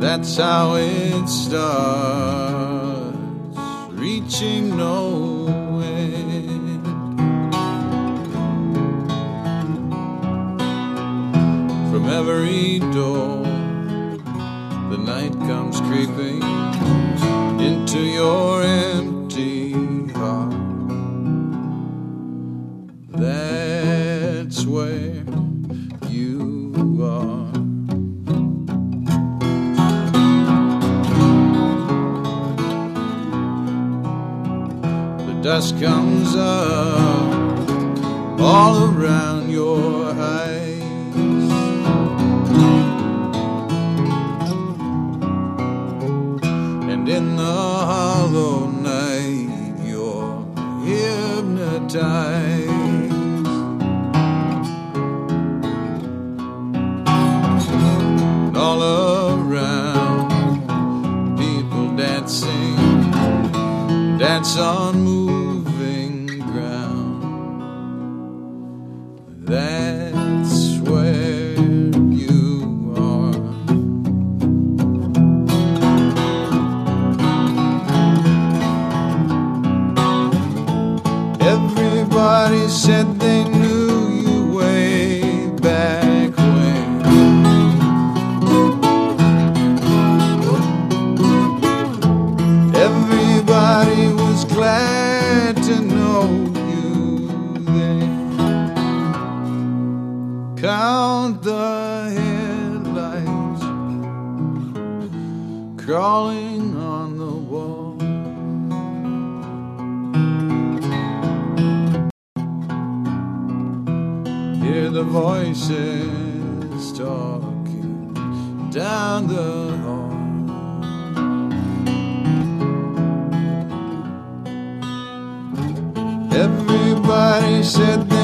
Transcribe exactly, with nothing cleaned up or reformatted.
That's how it starts, reaching no end. From every door, the night comes creeping into your empty heart. That's where you are. Dust comes up all around your eyes, and in the hollow night you're hypnotized. And all around, people dancing, dance on moving. That's where you are. Everybody said they knew you way back when. Everybody was glad to know you then. Count the headlights crawling on the wall. Hear the voices talking down the hall. Everybody said that